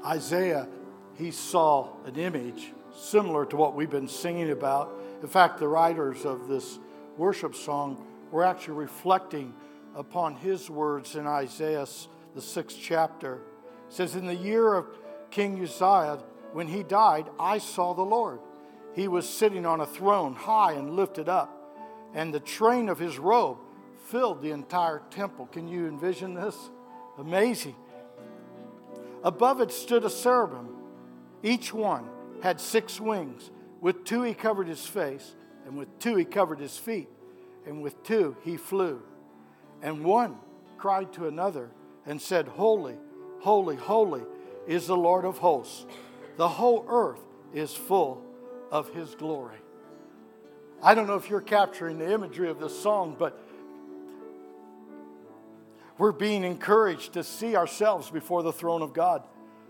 Isaiah, he saw an image similar to what we've been singing about. In fact, the writers of this worship song were actually reflecting upon his words in Isaiah, the 6th chapter. It says, in the year of King Uzziah, when he died, I saw the Lord. He was sitting on a throne, high and lifted up, and the train of his robe filled the entire temple. Can you envision this? Amazing. Above it stood a cherubim. Each one had 6 wings. With 2 he covered his face, and with 2 he covered his feet, and with 2 he flew. And one cried to another and said, Holy, holy, holy is the Lord of hosts. The whole earth is full of his glory. I don't know if you're capturing the imagery of this song, but we're being encouraged to see ourselves before the throne of God.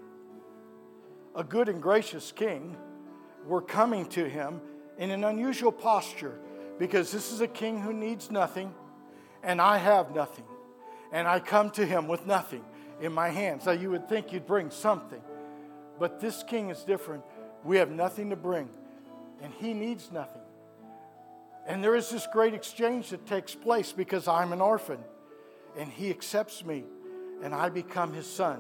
A good and gracious king, we're coming to him in an unusual posture because this is a king who needs nothing and I have nothing. And I come to him with nothing in my hands. Now you would think you'd bring something, but this king is different. We have nothing to bring and he needs nothing. And there is this great exchange that takes place because I'm an orphan. And he accepts me, and I become his son.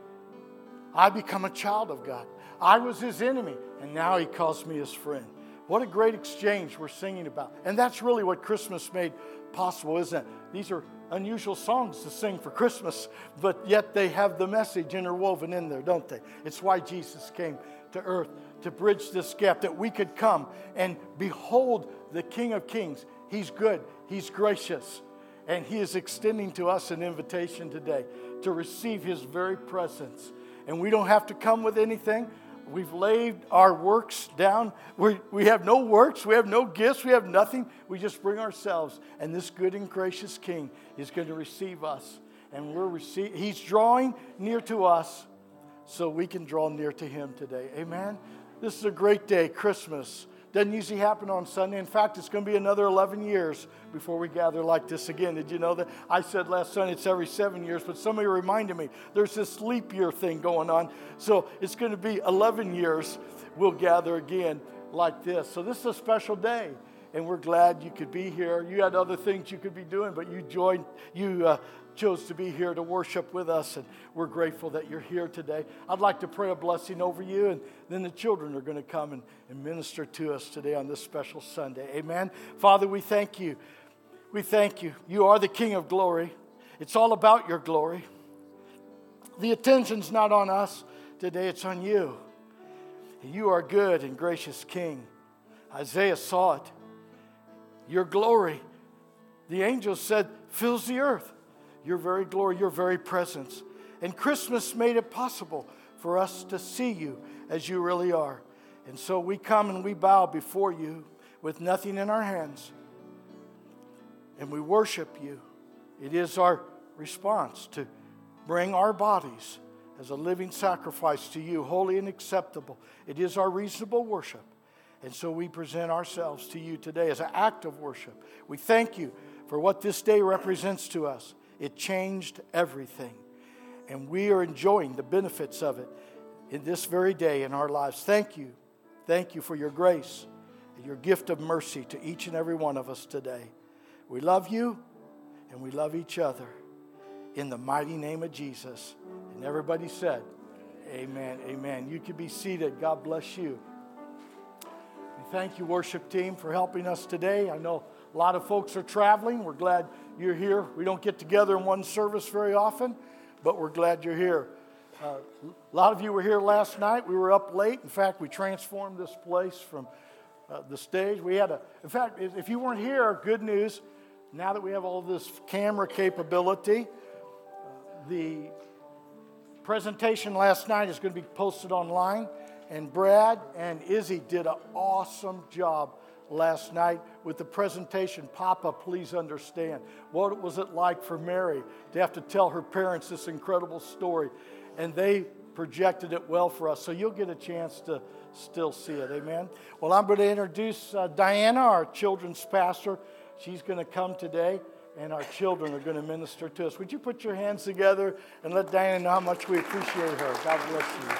I become a child of God. I was his enemy, and now he calls me his friend. What a great exchange we're singing about. And that's really what Christmas made possible, isn't it? These are unusual songs to sing for Christmas, but yet they have the message interwoven in there, don't they? It's why Jesus came to earth, to bridge this gap, that we could come and behold the King of Kings. He's good. He's gracious. And he is extending to us an invitation today to receive his very presence. And we don't have to come with anything. We've laid our works down. We have no works. We have no gifts. We have nothing. We just bring ourselves. And this good and gracious King is going to receive us. And he's drawing near to us so we can draw near to him today. Amen? This is a great day, Christmas. Doesn't usually happen on Sunday. In fact, it's going to be another 11 years before we gather like this again. Did you know that? I said last Sunday it's every 7 years, but somebody reminded me there's this leap year thing going on. So it's going to be 11 years we'll gather again like this. So this is a special day, and we're glad you could be here. You had other things you could be doing, but you chose to be here to worship with us, and we're grateful that you're here today. I'd like to pray a blessing over you, and then the children are going to come and minister to us today on this special Sunday. Amen. Father, we thank you. We thank you. You are the King of glory. It's all about your glory. The attention's not on us today, it's on you. You are good and gracious King. Isaiah saw it. Your glory, the angel said, fills the earth. Your very glory, your very presence. And Christmas made it possible for us to see you as you really are. And so we come and we bow before you with nothing in our hands. And we worship you. It is our response to bring our bodies as a living sacrifice to you, holy and acceptable. It is our reasonable worship. And so we present ourselves to you today as an act of worship. We thank you for what this day represents to us. It changed everything. And we are enjoying the benefits of it in this very day in our lives. Thank you. Thank you for your grace and your gift of mercy to each and every one of us today. We love you and we love each other in the mighty name of Jesus. And everybody said, amen, amen. You can be seated. God bless you. And thank you, worship team, for helping us today. I know a lot of folks are traveling. We're glad you're here. We don't get together in one service very often, but we're glad you're here. A lot of you were here last night. We were up late. In fact, we transformed this place from the stage. In fact, if you weren't here, good news. Now that we have all this camera capability, the presentation last night is going to be posted online. And Brad and Izzy did an awesome job last night with the presentation. Papa, please understand. What was it like for Mary to have to tell her parents this incredible story? And they projected it well for us. So you'll get a chance to still see it. Amen. Well, I'm going to introduce Diana, our children's pastor. She's going to come today and our children are going to minister to us. Would you put your hands together and let Diana know how much we appreciate her? God bless you.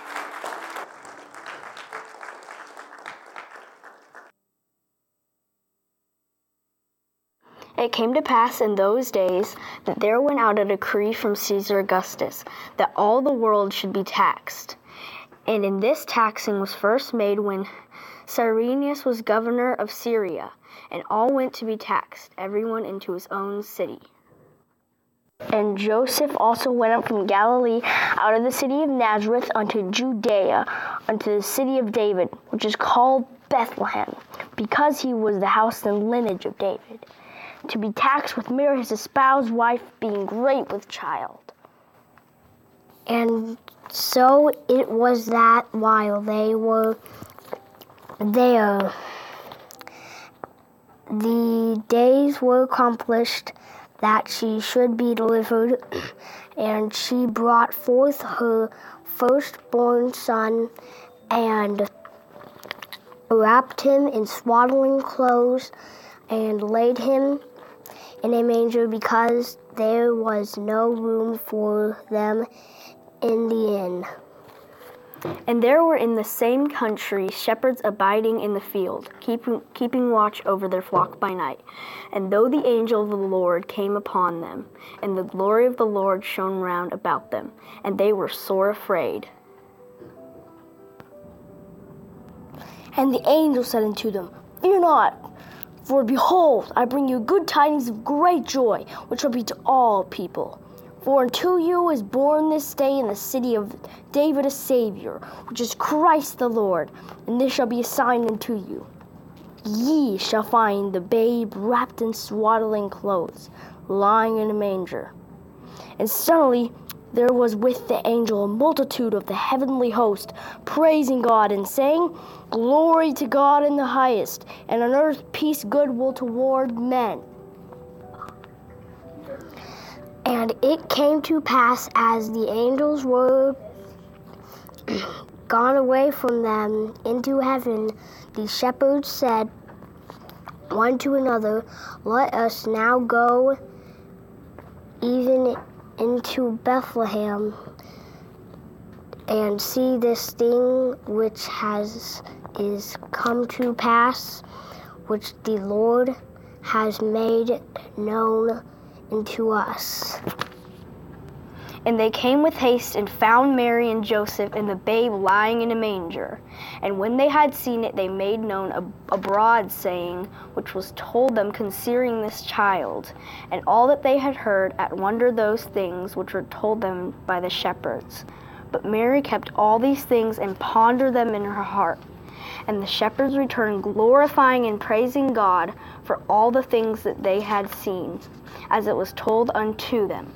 It came to pass in those days that there went out a decree from Caesar Augustus that all the world should be taxed. And in this taxing was first made when Cyrenius was governor of Syria, and all went to be taxed, everyone into his own city. And Joseph also went up from Galilee out of the city of Nazareth unto Judea, unto the city of David, which is called Bethlehem, because he was the house and lineage of David, to be taxed with Mary his espoused wife, being great with child. And so it was that while they were there, the days were accomplished that she should be delivered, and she brought forth her firstborn son, and wrapped him in swaddling clothes, and laid him in a manger, because there was no room for them in the inn. And there were in the same country shepherds abiding in the field, keeping watch over their flock by night. And though the angel of the Lord came upon them, and the glory of the Lord shone round about them, and they were sore afraid. And the angel said unto them, Fear not, for behold, I bring you good tidings of great joy, which shall be to all people. For unto you is born this day in the city of David a Savior, which is Christ the Lord. And this shall be a sign unto you. Ye shall find the babe wrapped in swaddling clothes, lying in a manger. And suddenly there was with the angel a multitude of the heavenly host, praising God and saying, Glory to God in the highest, and on earth peace, goodwill toward men. And it came to pass, as the angels were gone away from them into heaven, the shepherds said one to another, Let us now go even into Bethlehem, and see this thing which is come to pass, which the Lord has made known unto us. And they came with haste and found Mary and Joseph and the babe lying in a manger. And when they had seen it, they made known abroad saying, which was told them concerning this child. And all that they had heard wondered those things which were told them by the shepherds. But Mary kept all these things and pondered them in her heart. And the shepherds returned, glorifying and praising God for all the things that they had seen, as it was told unto them.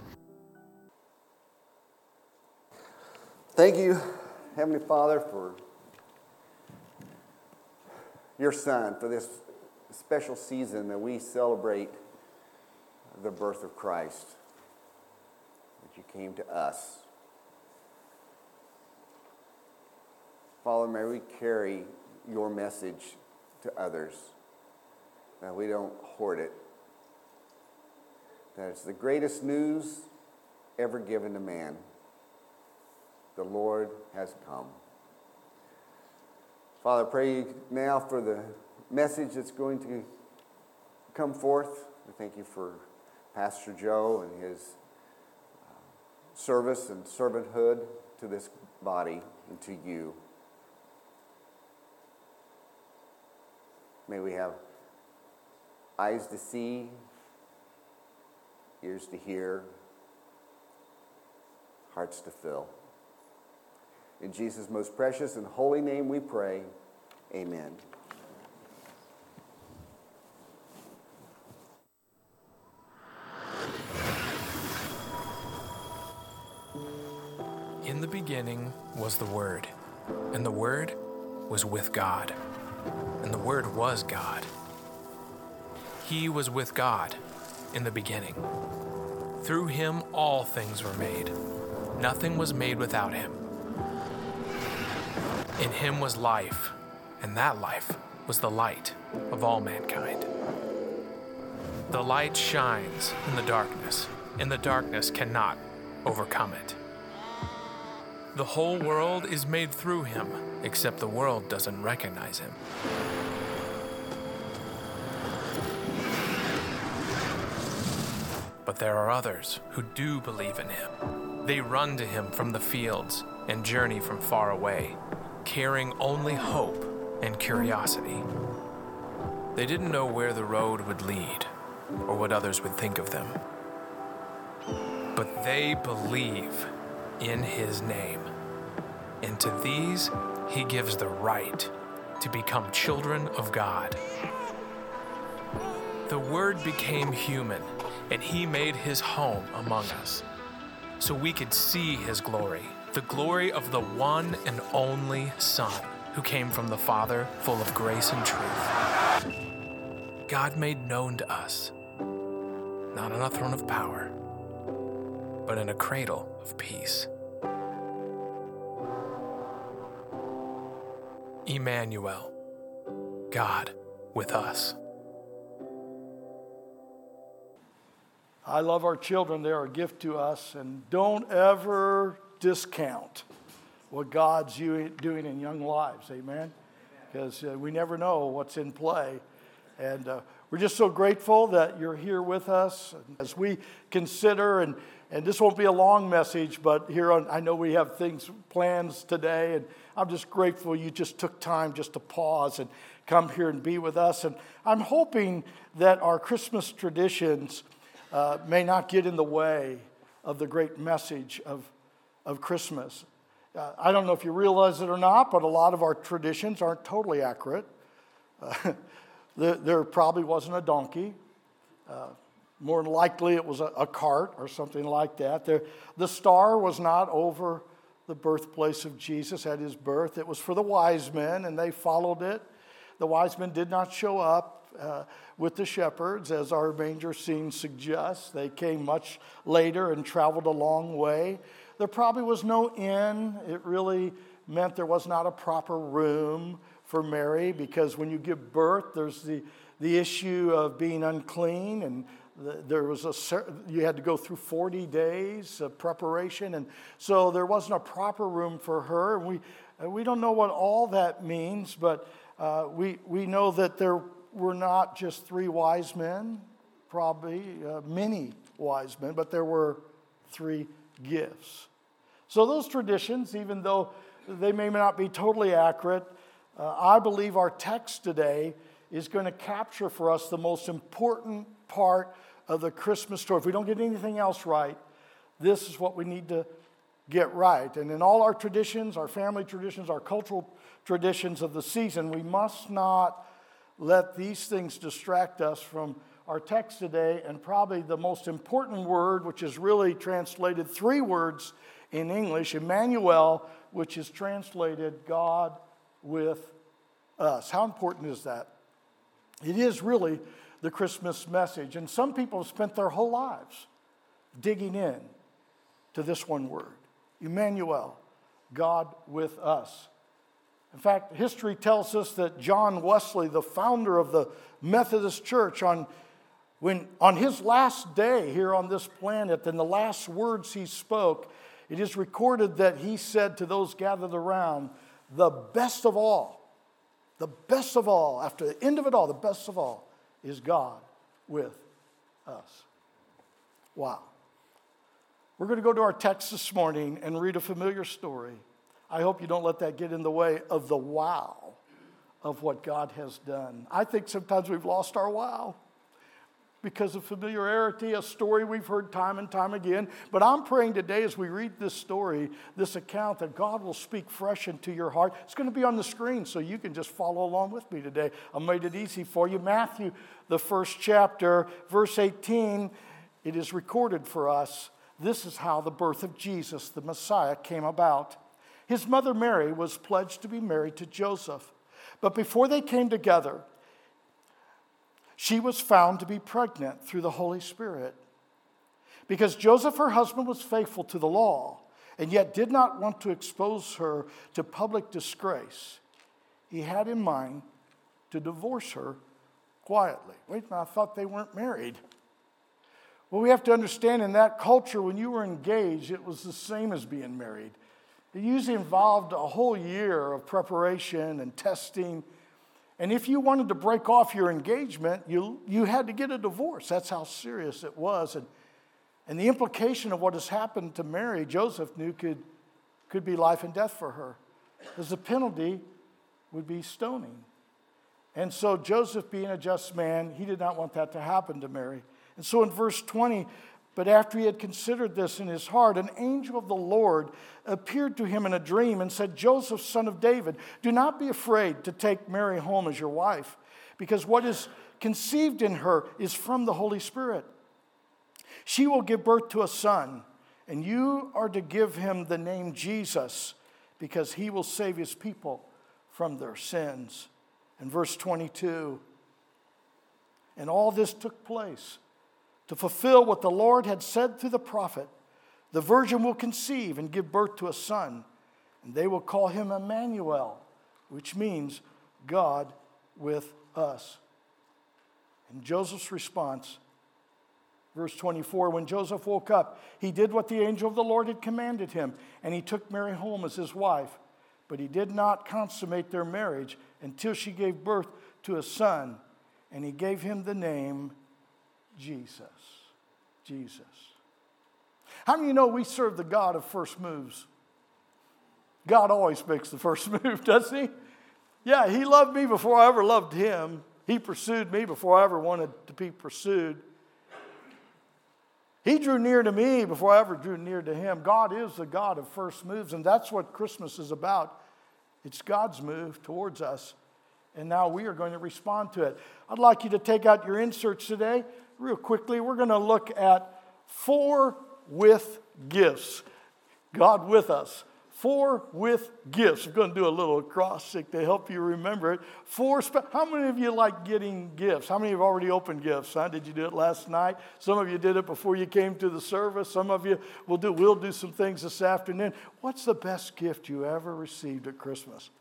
Thank you, Heavenly Father, for your Son, for this special season that we celebrate the birth of Christ, that you came to us. Father, may we carry your message to others, that we don't hoard it, that it's the greatest news ever given to man. The Lord has come. Father, I pray now for the message that's going to come forth. We thank you for Pastor Joe and his service and servanthood to this body and to you. May we have eyes to see, ears to hear, hearts to fill. In Jesus' most precious and holy name we pray, amen. In the beginning was the Word, and the Word was with God, and the Word was God. He was with God in the beginning. Through him all things were made. Nothing was made without him. In him was life, and that life was the light of all mankind. The light shines in the darkness, and the darkness cannot overcome it. The whole world is made through him, except the world doesn't recognize him. But there are others who do believe in him. They run to him from the fields and journey from far away, carrying only hope and curiosity. They didn't know where the road would lead or what others would think of them. But they believe in his name. And to these, he gives the right to become children of God. The Word became human, and he made his home among us, so we could see his glory, the glory of the one and only Son, who came from the Father, full of grace and truth. God made known to us, not on a throne of power, but in a cradle of peace. Emmanuel, God with us. I love our children. They're a gift to us. And don't ever discount what God's doing in young lives. Amen? Because we never know what's in play. And we're just so grateful that you're here with us as we consider, and this won't be a long message, but I know we have plans today, and I'm just grateful you just took time just to pause and come here and be with us. And I'm hoping that our Christmas traditions may not get in the way of the great message of Christmas. I don't know if you realize it or not, but a lot of our traditions aren't totally accurate. There probably wasn't a donkey. More than likely it was a cart or something like that. The star was not over the birthplace of Jesus at his birth. It was for the wise men, and they followed it. The wise men did not show up with the shepherds, as our manger scene suggests. They came much later and traveled a long way. There probably was no inn. It really meant there was not a proper room for Mary, because when you give birth, there's the issue of being unclean, and you had to go through 40 days of preparation, and so there wasn't a proper room for her. We don't know what all that means, but we know that there were not just 3 wise men, probably many wise men, but there were 3 gifts. So those traditions, even though they may not be totally accurate, I believe our text today is going to capture for us the most important part of the Christmas story. If we don't get anything else right, this is what we need to get right. And in all our traditions, our family traditions, our cultural traditions of the season, we must not let these things distract us from our text today, and probably the most important word, which is really translated 3 words in English, Emmanuel, which is translated God with us. How important is that? It is really the Christmas message. And some people have spent their whole lives digging in to this one word, Emmanuel, God with us. In fact, history tells us that John Wesley, the founder of the Methodist Church, on his last day here on this planet, and the last words he spoke, it is recorded that he said to those gathered around, the best of all, after the end of it all, the best of all is God with us. Wow. We're going to go to our text this morning and read a familiar story. I hope you don't let that get in the way of the wow of what God has done. I think sometimes we've lost our wow because of familiarity, a story we've heard time and time again. But I'm praying today as we read this story, this account, that God will speak fresh into your heart. It's going to be on the screen, so you can just follow along with me today. I made it easy for you. Matthew, the 1st chapter, verse 18, it is recorded for us. This is how the birth of Jesus, the Messiah, came about. His mother Mary was pledged to be married to Joseph. But before they came together, she was found to be pregnant through the Holy Spirit. Because Joseph, her husband, was faithful to the law, and yet did not want to expose her to public disgrace, he had in mind to divorce her quietly. Wait a minute, I thought they weren't married. Well, we have to understand in that culture, when you were engaged, it was the same as being married. It usually involved a whole year of preparation and testing. And if you wanted to break off your engagement, you had to get a divorce. That's how serious it was. And the implication of what has happened to Mary, Joseph knew could be life and death for her. Because the penalty would be stoning. And so Joseph, being a just man, he did not want that to happen to Mary. And so in verse 20, but after he had considered this in his heart, an angel of the Lord appeared to him in a dream and said, Joseph, son of David, do not be afraid to take Mary home as your wife, because what is conceived in her is from the Holy Spirit. She will give birth to a son, and you are to give him the name Jesus, because he will save his people from their sins. And verse 22, and all this took place to fulfill what the Lord had said through the prophet. The virgin will conceive and give birth to a son, and they will call him Emmanuel, which means God with us. And Joseph's response, verse 24, when Joseph woke up, he did what the angel of the Lord had commanded him, and he took Mary home as his wife. But he did not consummate their marriage until she gave birth to a son, and he gave him the name Jesus. Jesus. How many of you know we serve the God of first moves? God always makes the first move, doesn't he? Yeah, he loved me before I ever loved him. He pursued me before I ever wanted to be pursued. He drew near to me before I ever drew near to him. God is the God of first moves, and that's what Christmas is about. It's God's move towards us, and now we are going to respond to it. I'd like you to take out your inserts today. Real quickly, we're going to look at 4 with gifts. God with us. 4 with gifts. We're going to do a little acrostic to help you remember it. How many of you like getting gifts? How many have already opened gifts? Huh? Did you do it last night? Some of you did it before you came to the service. Some of you we'll do some things this afternoon. What's the best gift you ever received at Christmas?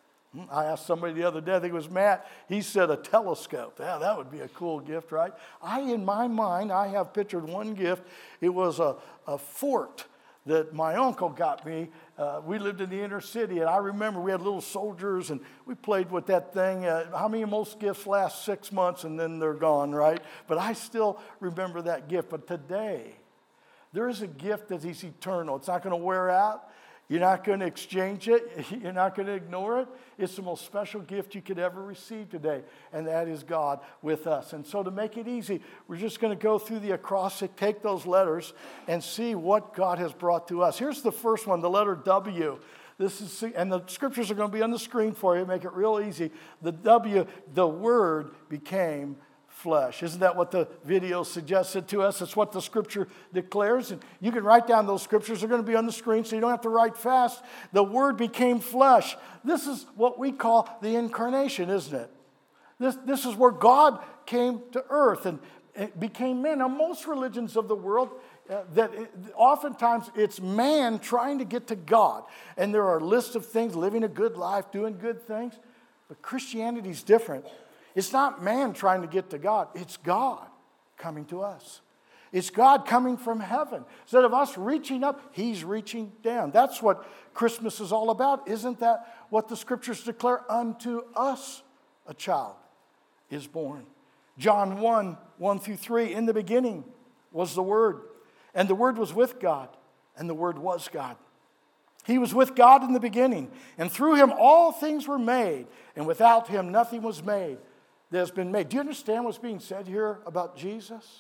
I asked somebody the other day, I think it was Matt, he said a telescope. Yeah, that would be a cool gift, right? In my mind, I have pictured one gift. It was a fort that my uncle got me. We lived in the inner city, and I remember we had little soldiers, and we played with that thing. How many of most gifts last 6 months, and then they're gone, right? But I still remember that gift. But today, there is a gift that is eternal. It's not going to wear out. You're not going to exchange it. You're not going to ignore it. It's the most special gift you could ever receive today, and that is God with us. And so to make it easy, we're just going to go through the acrostic, take those letters, and see what God has brought to us. Here's the first one, the letter W. And the scriptures are going to be on the screen for you, make it real easy. The W, the Word became flesh. Isn't that what the video suggested to us? It's what the scripture declares. And you can write down those scriptures. They're going to be on the screen, so you don't have to write fast. The Word became flesh. This is what we call the incarnation, isn't it? This is where God came to earth and became man. Now, most religions of the world, oftentimes it's man trying to get to God. And there are lists of things, living a good life, doing good things. But Christianity is different. It's not man trying to get to God. It's God coming to us. It's God coming from heaven. Instead of us reaching up, he's reaching down. That's what Christmas is all about. Isn't that what the scriptures declare? Unto us a child is born. John 1:1-3, in the beginning was the Word, and the Word was with God, and the Word was God. He was with God in the beginning, and through him all things were made, and without him nothing was made that has been made. Do you understand what's being said here about Jesus?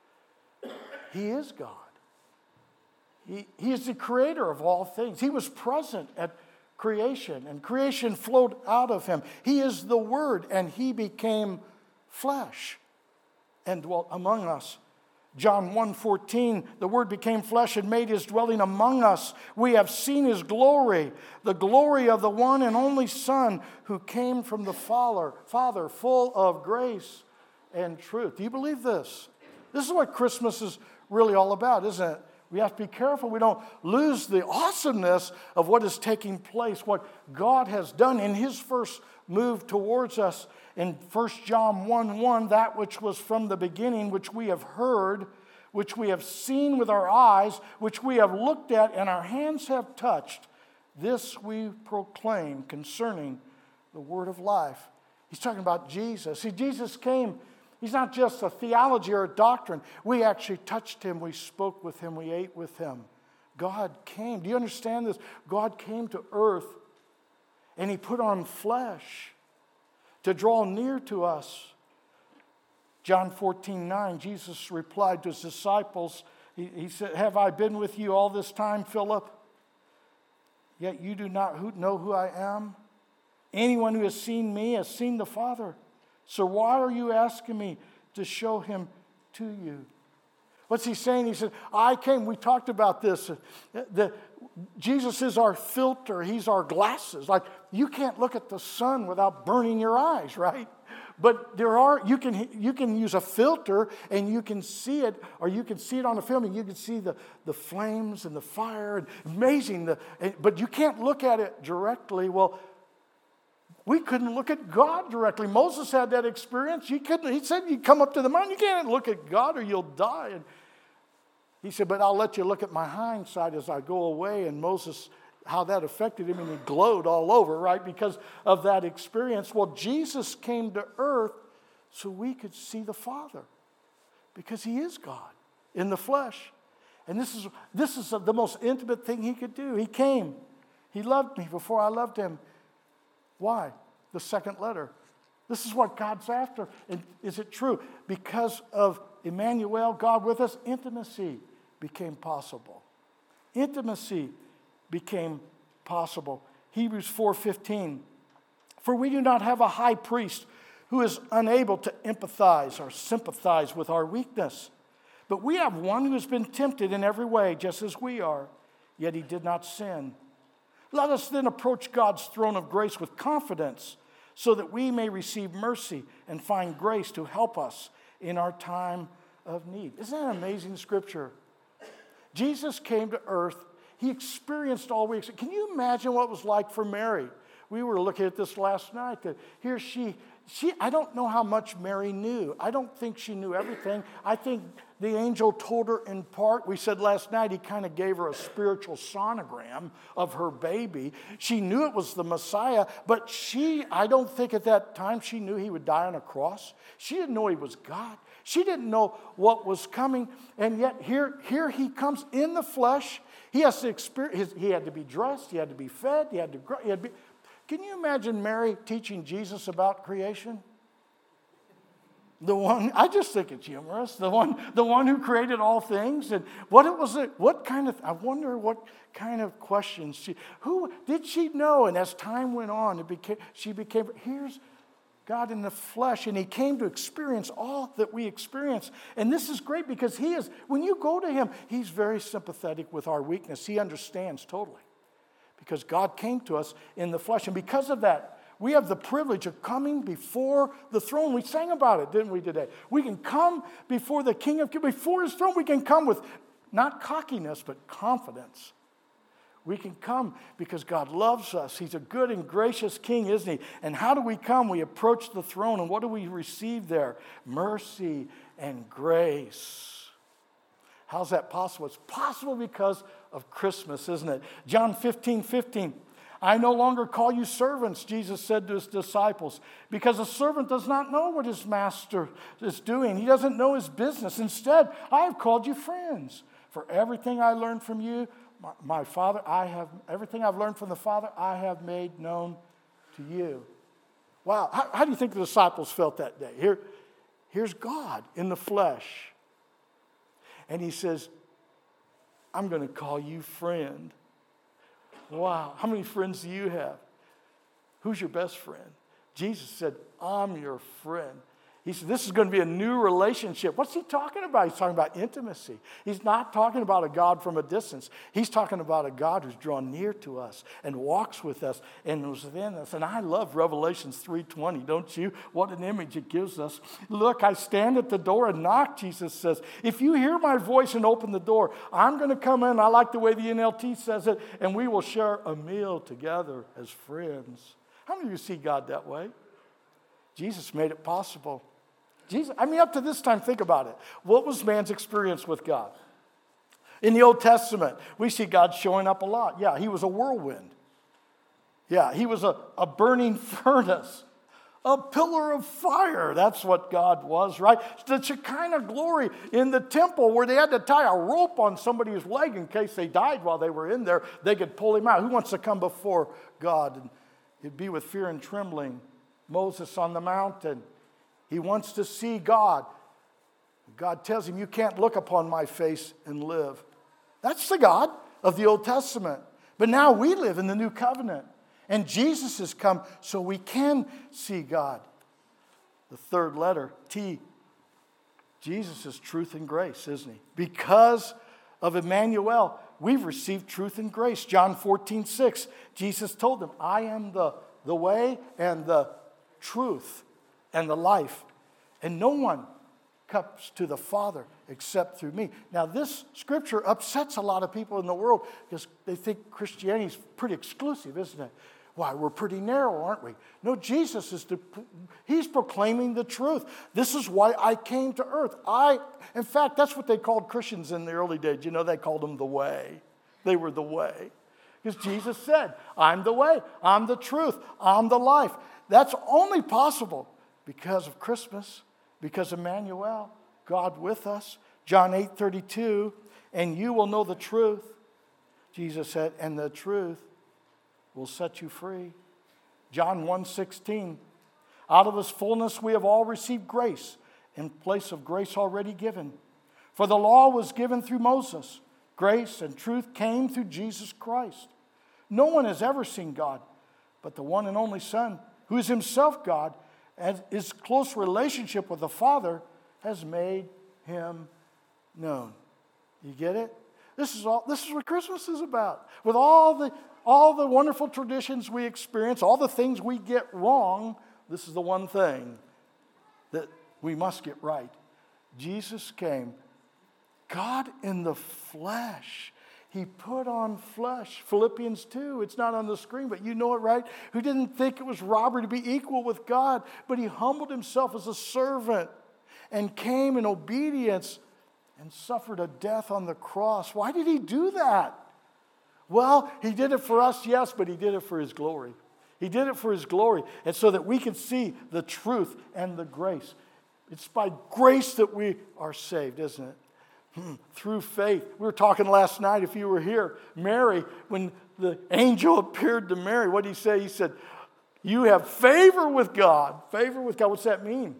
He is God. He is the creator of all things. He was present at creation, and creation flowed out of him. He is the Word, and he became flesh and dwelt among us. John 1:14, the Word became flesh and made his dwelling among us. We have seen his glory, the glory of the one and only Son who came from the Father, full of grace and truth. Do you believe this? This is what Christmas is really all about, isn't it? We have to be careful we don't lose the awesomeness of what is taking place, what God has done in his first move towards us. In 1 John 1:1, that which was from the beginning, which we have heard, which we have seen with our eyes, which we have looked at and our hands have touched, this we proclaim concerning the word of life. He's talking about Jesus. See, Jesus came. He's not just a theology or a doctrine. We actually touched him. We spoke with him. We ate with him. God came. Do you understand this? God came to earth and he put on flesh to draw near to us. John 14:9, Jesus replied to his disciples. He said, have I been with you all this time, Philip? Yet you do not know who I am? Anyone who has seen me has seen the Father. So why are you asking me to show him to you? What's he saying? He said, I came. We talked about this. Jesus is our filter. He's our glasses. Like, you can't look at the sun without burning your eyes, right? But you can use a filter and you can see it, or you can see it on the film and you can see the flames and the fire. And amazing. But you can't look at it directly. Well, we couldn't look at God directly. Moses had that experience. He said, you come up to the mountain, you can't look at God or you'll die. And he said, but I'll let you look at my hindsight as I go away. And Moses, how that affected him, and he glowed all over, right, because of that experience. Well, Jesus came to earth so we could see the Father, because he is God in the flesh. And this is the most intimate thing he could do. He came. He loved me before I loved him. Why? The second letter. This is what God's after. And is it true? Because of Emmanuel, God with us, intimacy became possible. Intimacy became possible. Hebrews 4:15. For we do not have a high priest who is unable to empathize or sympathize with our weakness, but we have one who has been tempted in every way, just as we are, yet he did not sin. Let us then approach God's throne of grace with confidence so that we may receive mercy and find grace to help us in our time of need. Isn't that amazing scripture? Jesus came to earth. He experienced all we experience. Can you imagine what it was like for Mary? We were looking at this last night. That here I don't know how much Mary knew. I don't think she knew everything. I think the angel told her in part. We said last night he kind of gave her a spiritual sonogram of her baby. She knew it was the Messiah, but I don't think at that time she knew he would die on a cross. She didn't know he was God. She didn't know what was coming. And yet here he comes in the flesh. He has to experience. He had to be dressed. He had to be fed. He had to be. Can you imagine Mary teaching Jesus about creation? I just think it's humorous. The one who created all things, and I wonder what kind of questions who did she know? And as time went on, here's God in the flesh, and he came to experience all that we experience. And this is great because when you go to him, he's very sympathetic with our weakness. He understands totally. Because God came to us in the flesh. And because of that, we have the privilege of coming before the throne. We sang about it, didn't we, today? We can come before the King of Kings. Before his throne, we can come with not cockiness, but confidence. We can come because God loves us. He's a good and gracious King, isn't he? And how do we come? We approach the throne, and what do we receive there? Mercy and grace. How's that possible? It's possible because of Christmas, isn't it? John 15:15. I no longer call you servants, Jesus said to his disciples, because a servant does not know what his master is doing. He doesn't know his business. Instead, I have called you friends. For everything I learned from you, my Father, everything I've learned from the Father, I have made known to you. Wow. How do you think the disciples felt that day? Here's God in the flesh. And he says, I'm going to call you friend. Wow. How many friends do you have? Who's your best friend? Jesus said, I'm your friend. He said, this is going to be a new relationship. What's he talking about? He's talking about intimacy. He's not talking about a God from a distance. He's talking about a God who's drawn near to us and walks with us and is within us. And I love Revelations 3:20, don't you? What an image it gives us. Look, I stand at the door and knock, Jesus says. If you hear my voice and open the door, I'm going to come in. I like the way the NLT says it. And we will share a meal together as friends. How many of you see God that way? Jesus made it possible. Up to this time, think about it. What was man's experience with God? In the Old Testament, we see God showing up a lot. Yeah, he was a whirlwind. Yeah, he was a burning furnace, a pillar of fire. That's what God was, right? The Shekinah glory in the temple where they had to tie a rope on somebody's leg in case they died while they were in there. They could pull him out. Who wants to come before God? And it'd be with fear and trembling. Moses on the mountain. He wants to see God. God tells him, you can't look upon my face and live. That's the God of the Old Testament. But now we live in the new covenant. And Jesus has come so we can see God. The third letter, T. Jesus is truth and grace, isn't he? Because of Emmanuel, we've received truth and grace. John 14:6, Jesus told them, I am the way and the truth and the life. And no one comes to the Father except through me. Now, this scripture upsets a lot of people in the world because they think Christianity is pretty exclusive, isn't it? Why, we're pretty narrow, aren't we? No, Jesus he's proclaiming the truth. This is why I came to earth. In fact, that's what they called Christians in the early days. You know, they called them the way. They were the way. Because Jesus said, I'm the way, I'm the truth, I'm the life. That's only possible because of Christmas, because of Emmanuel, God with us. John 8:32, and you will know the truth, Jesus said, and the truth will set you free. John 1:16, out of his fullness we have all received grace in place of grace already given. For the law was given through Moses. Grace and truth came through Jesus Christ. No one has ever seen God, but the one and only Son, who is himself God, and his close relationship with the Father has made him known. You get it? This is what Christmas is about. With all the wonderful traditions we experience, all the things we get wrong, this is the one thing that we must get right. Jesus came, God in the flesh. He put on flesh. Philippians 2, it's not on the screen, but you know it, right? Who didn't think it was robbery to be equal with God, but he humbled himself as a servant and came in obedience and suffered a death on the cross. Why did he do that? Well, he did it for us, yes, but he did it for his glory. He did it for his glory, and so that we can see the truth and the grace. It's by grace that we are saved, isn't it? Through faith. We were talking last night, if you were here, Mary, when the angel appeared to Mary, what did he say? He said, you have favor with God. Favor with God, what's that mean?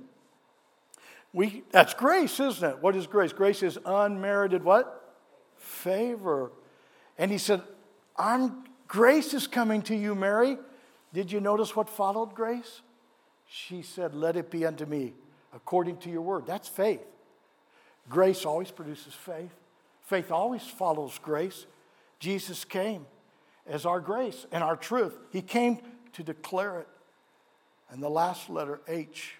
That's grace, isn't it? What is grace? Grace is unmerited what? Favor. And he said, grace is coming to you, Mary. Did you notice what followed grace? She said, let it be unto me according to your word. That's faith. Grace always produces faith. Faith always follows grace. Jesus came as our grace and our truth. He came to declare it. And the last letter, H.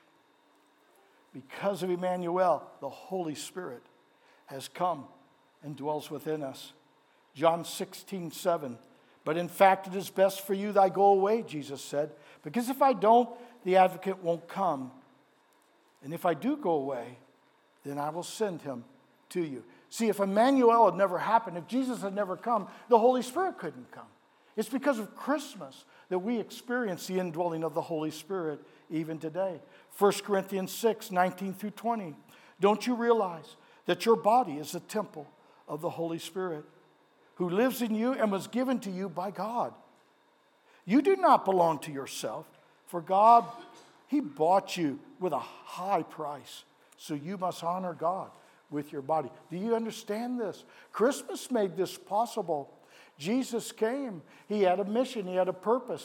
Because of Emmanuel, the Holy Spirit has come and dwells within us. John 16:7. But in fact, it is best for you that I go away, Jesus said, because if I don't, the advocate won't come. And if I do go away, then I will send him to you. See, if Emmanuel had never happened, if Jesus had never come, the Holy Spirit couldn't come. It's because of Christmas that we experience the indwelling of the Holy Spirit even today. 1 Corinthians 6:19-20. Don't you realize that your body is the temple of the Holy Spirit who lives in you and was given to you by God? You do not belong to yourself, for God, he bought you with a high price. So you must honor God with your body. Do you understand this? Christmas made this possible. Jesus came. He had a mission. He had a purpose.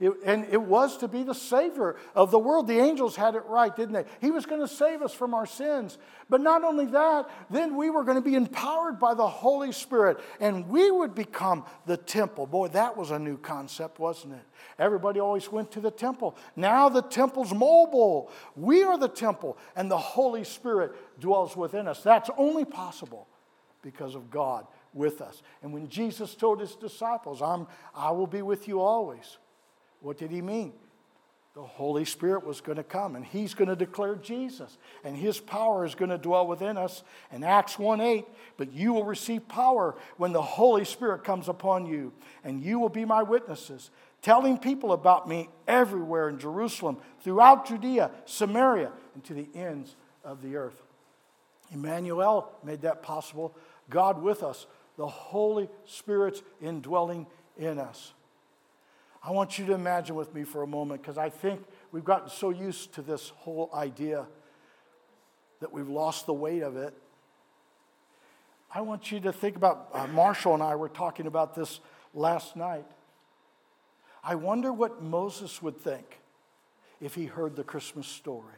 And it was to be the Savior of the world. The angels had it right, didn't they? He was going to save us from our sins. But not only that, then we were going to be empowered by the Holy Spirit, and we would become the temple. Boy, that was a new concept, wasn't it? Everybody always went to the temple. Now the temple's mobile. We are the temple, and the Holy Spirit dwells within us. That's only possible because of God with us. And when Jesus told his disciples, I will be with you always, what did he mean? The Holy Spirit was going to come, and he's going to declare Jesus, and his power is going to dwell within us. In Acts 1:8, but you will receive power when the Holy Spirit comes upon you, and you will be my witnesses, telling people about me everywhere in Jerusalem, throughout Judea, Samaria, and to the ends of the earth. Emmanuel made that possible. God with us, the Holy Spirit's indwelling in us. I want you to imagine with me for a moment, because I think we've gotten so used to this whole idea that we've lost the weight of it. I want you to think about, Marshall and I were talking about this last night. I wonder what Moses would think if he heard the Christmas story.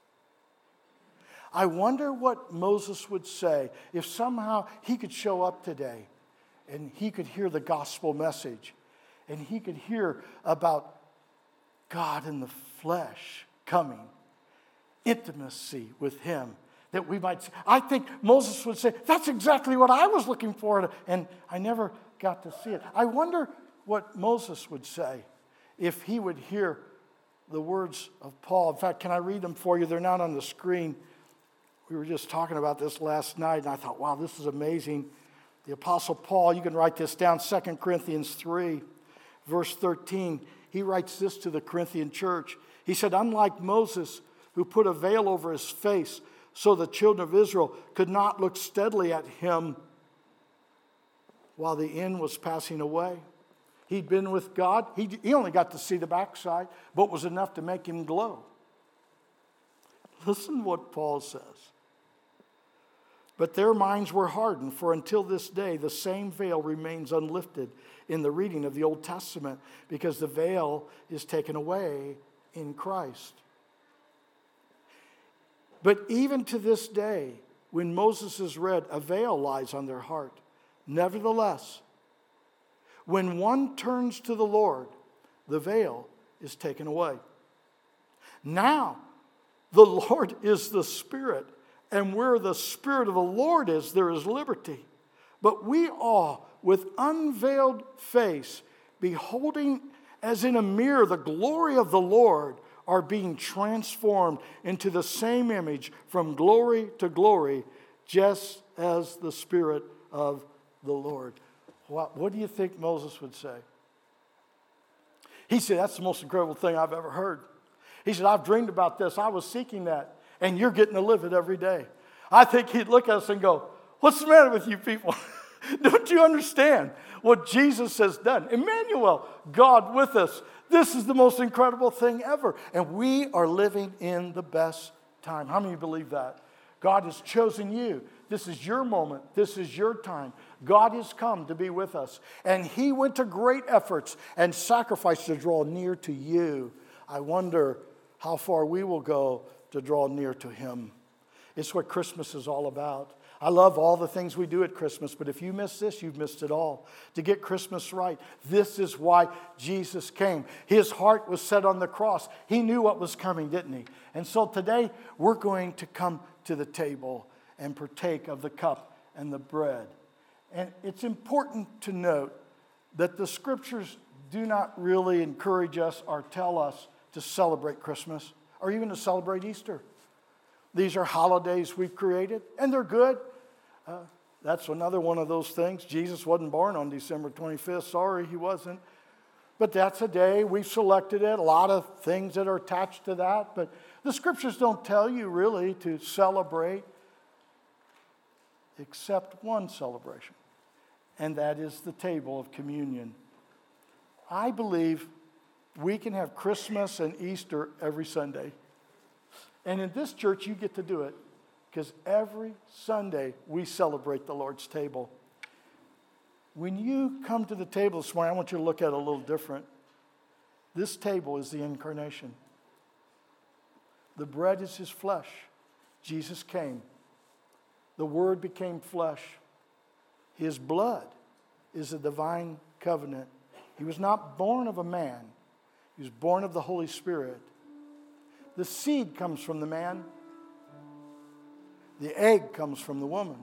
I wonder what Moses would say if somehow he could show up today and he could hear the gospel message. And he could hear about God in the flesh coming, intimacy with him, that we might see. I think Moses would say, that's exactly what I was looking for, and I never got to see it. I wonder what Moses would say if he would hear the words of Paul. In fact, can I read them for you? They're not on the screen. We were just talking about this last night, and I thought, wow, this is amazing. The Apostle Paul, you can write this down, 2 Corinthians 3. Verse 13, he writes this to the Corinthian church. He said, unlike Moses, who put a veil over his face so the children of Israel could not look steadily at him while the end was passing away. He'd been with God. He only got to see the backside, but was enough to make him glow. Listen to what Paul says. But their minds were hardened, for until this day the same veil remains unlifted in the reading of the Old Testament, because the veil is taken away in Christ. But even to this day, when Moses is read, a veil lies on their heart. Nevertheless, when one turns to the Lord, the veil is taken away. Now, the Lord is the Spirit, and where the Spirit of the Lord is, there is liberty. But we all, with unveiled face, beholding as in a mirror the glory of the Lord, are being transformed into the same image from glory to glory, just as the Spirit of the Lord. What do you think Moses would say? He said, that's the most incredible thing I've ever heard. He said, I've dreamed about this. I was seeking that. And you're getting to live it every day. I think he'd look at us and go, what's the matter with you people? Don't you understand what Jesus has done? Emmanuel, God with us. This is the most incredible thing ever. And we are living in the best time. How many believe that? God has chosen you. This is your moment. This is your time. God has come to be with us. And he went to great efforts and sacrifice to draw near to you. I wonder how far we will go to draw near to him. It's what Christmas is all about. I love all the things we do at Christmas, but if you miss this, you've missed it all. To get Christmas right, this is why Jesus came. His heart was set on the cross. He knew what was coming, didn't he? And so today, we're going to come to the table and partake of the cup and the bread. And it's important to note that the scriptures do not really encourage us or tell us to celebrate Christmas or even to celebrate Easter. These are holidays we've created, and they're good. That's another one of those things. Jesus wasn't born on December 25th. Sorry, he wasn't. But that's a day. We've selected it. A lot of things that are attached to that. But the scriptures don't tell you really to celebrate except one celebration, and that is the table of communion. I believe we can have Christmas and Easter every Sunday. And in this church, you get to do it because every Sunday we celebrate the Lord's table. When you come to the table this morning, I want you to look at it a little different. This table is the incarnation. The bread is his flesh. Jesus came. The Word became flesh. His blood is a divine covenant. He was not born of a man. He was born of the Holy Spirit. The seed comes from the man. The egg comes from the woman.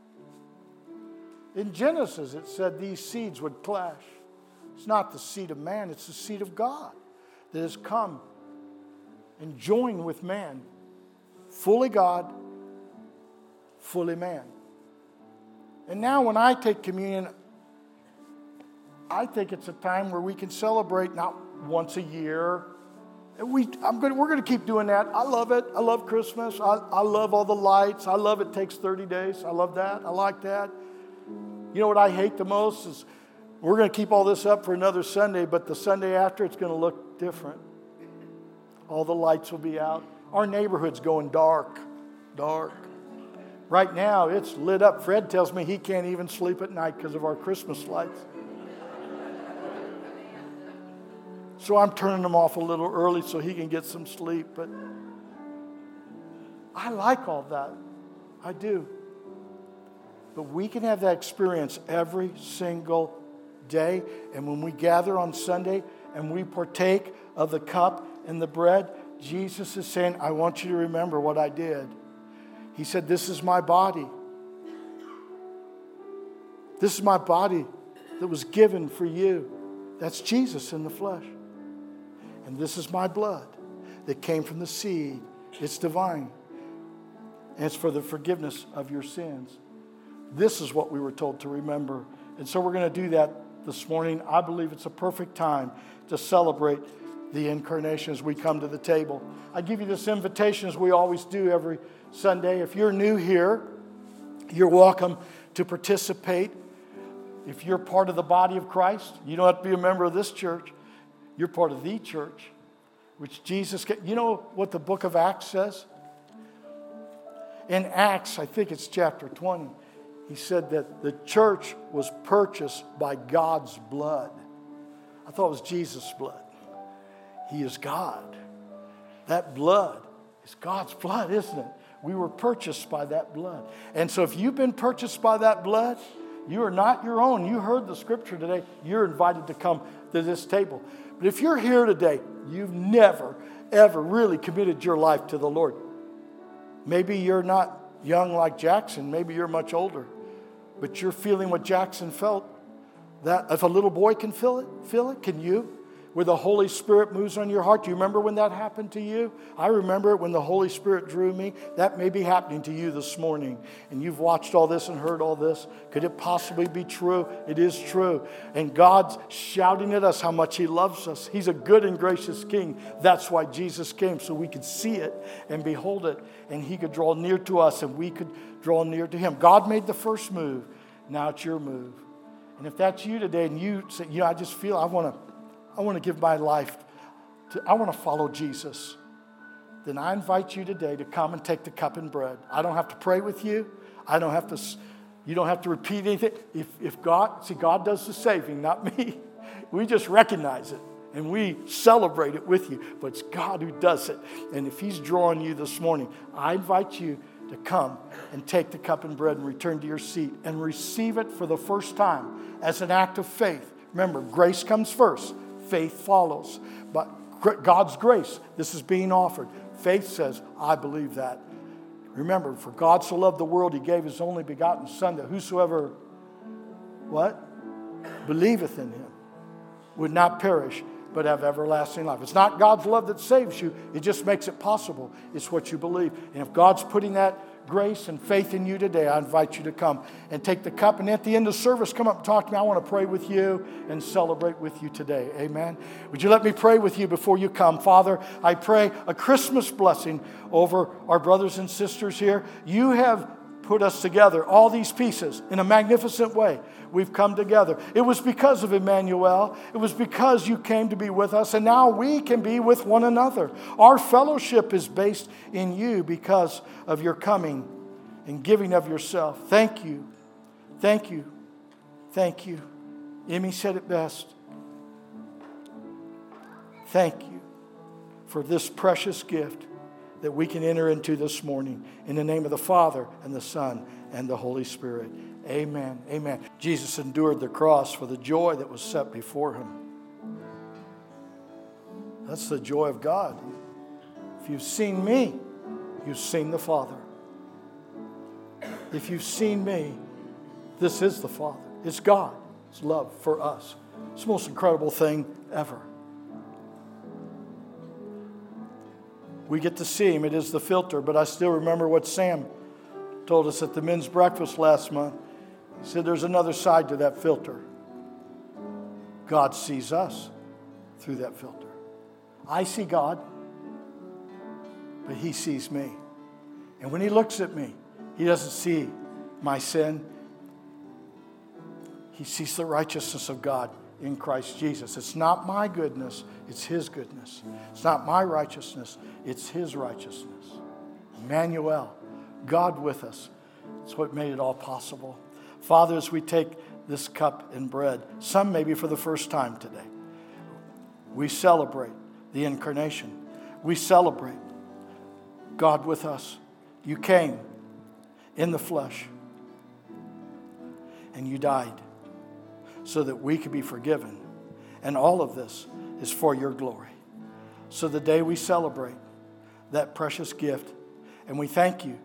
In Genesis, it said these seeds would clash. It's not the seed of man, it's the seed of God that has come and joined with man. Fully God, fully man. And now when I take communion, I think it's a time where we can celebrate not once a year. We're going to keep doing that. I love it. I love Christmas. I love all the lights. I love it takes 30 days. I love that. I like that. You know what I hate the most is we're going to keep all this up for another Sunday, but the Sunday after it's going to look different. All the lights will be out. Our neighborhood's going dark. Right now, it's lit up. Fred tells me he can't even sleep at night because of our Christmas lights. So I'm turning them off a little early so he can get some sleep. But I like all that. I do. But we can have that experience every single day. And when we gather on Sunday and we partake of the cup and the bread, Jesus is saying, I want you to remember what I did. He said, this is my body. This is my body that was given for you. That's Jesus in the flesh. And this is my blood that came from the seed. It's divine. And it's for the forgiveness of your sins. This is what we were told to remember. And so we're going to do that this morning. I believe it's a perfect time to celebrate the incarnation as we come to the table. I give you this invitation as we always do every Sunday. If you're new here, you're welcome to participate. If you're part of the body of Christ, you don't have to be a member of this church. You're part of the church, which Jesus... You know what the book of Acts says? In Acts, I think it's chapter 20, he said that the church was purchased by God's blood. I thought it was Jesus' blood. He is God. That blood is God's blood, isn't it? We were purchased by that blood. And so if you've been purchased by that blood, you are not your own. You heard the scripture today. You're invited to come to this table. But if you're here today, you've never, ever really committed your life to the Lord. Maybe you're not young like Jackson. Maybe you're much older. But you're feeling what Jackson felt. That if a little boy can feel it, can you? Where the Holy Spirit moves on your heart. Do you remember when that happened to you? I remember it when the Holy Spirit drew me. That may be happening to you this morning. And you've watched all this and heard all this. Could it possibly be true? It is true. And God's shouting at us how much He loves us. He's a good and gracious King. That's why Jesus came, so we could see it and behold it. And He could draw near to us and we could draw near to Him. God made the first move. Now it's your move. And if that's you today and you say, I just feel I want to give my life I want to follow Jesus, then I invite you today to come and take the cup and bread. I don't have to pray with you. You don't have to repeat anything. If God does the saving, not me. We just recognize it and we celebrate it with you. But it's God who does it. And if He's drawing you this morning, I invite you to come and take the cup and bread and return to your seat and receive it for the first time as an act of faith. Remember, grace comes first. Faith follows. But God's grace, this is being offered. Faith says, I believe that. Remember, for God so loved the world, He gave His only begotten Son, that whosoever, believeth in Him would not perish, but have everlasting life. It's not God's love that saves you. It just makes it possible. It's what you believe. And if God's putting that grace and faith in you today, I invite you to come and take the cup. And at the end of service, come up and talk to me. I want to pray with you and celebrate with you today. Amen. Would you let me pray with you before you come? Father, I pray a Christmas blessing over our brothers and sisters here. You have put us together, all these pieces, in a magnificent way. We've come together. It was because of Emmanuel. It was because you came to be with us, and now we can be with one another. Our fellowship is based in you because of your coming and giving of yourself. Thank you. Thank you. Thank you. Emmy said it best. Thank you for this precious gift that we can enter into this morning. In the name of the Father, and the Son, and the Holy Spirit. Amen. Amen. Jesus endured the cross for the joy that was set before him. That's the joy of God. If you've seen me, you've seen the Father. If you've seen me, this is the Father. It's God's love for us. It's the most incredible thing ever. We get to see him. It is the filter. But I still remember what Sam told us at the men's breakfast last month. He said there's another side to that filter. God sees us through that filter. I see God, but he sees me. And when he looks at me, he doesn't see my sin. He sees the righteousness of God in Christ Jesus. It's not my goodness, it's his goodness. It's not my righteousness, it's his righteousness. Emmanuel, God with us. It's what made it all possible. Father, as we take this cup and bread, some maybe for the first time today, we celebrate the incarnation. We celebrate God with us. You came in the flesh and you died so that we could be forgiven. And all of this is for your glory. So the day we celebrate that precious gift, and we thank you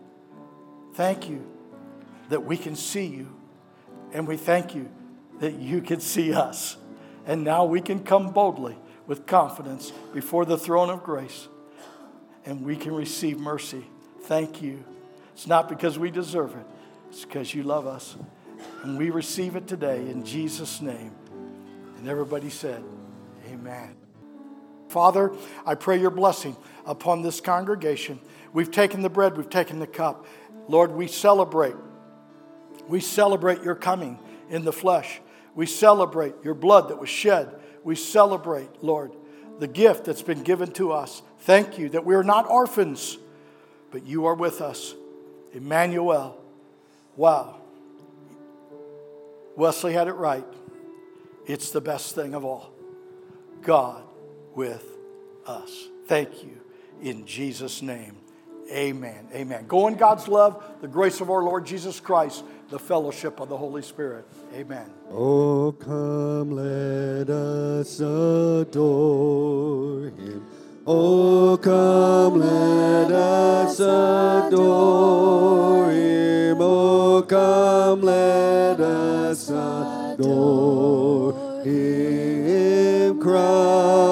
that we can see you, and we thank you that you can see us. And now we can come boldly with confidence before the throne of grace, and we can receive mercy. Thank you. It's not because we deserve it. It's because you love us. And we receive it today in Jesus' name. And everybody said, amen. Father, I pray your blessing upon this congregation. We've taken the bread, we've taken the cup. Lord, we celebrate. We celebrate your coming in the flesh. We celebrate your blood that was shed. We celebrate, Lord, the gift that's been given to us. Thank you that we are not orphans, but you are with us. Emmanuel. Wow. Wesley had it right. It's the best thing of all. God with us. Thank you. In Jesus' name, amen. Amen. Go in God's love, the grace of our Lord Jesus Christ, the fellowship of the Holy Spirit. Amen. Oh, come, let us adore him. Oh, come, let us adore him. Oh, come, let us adore him. Christ.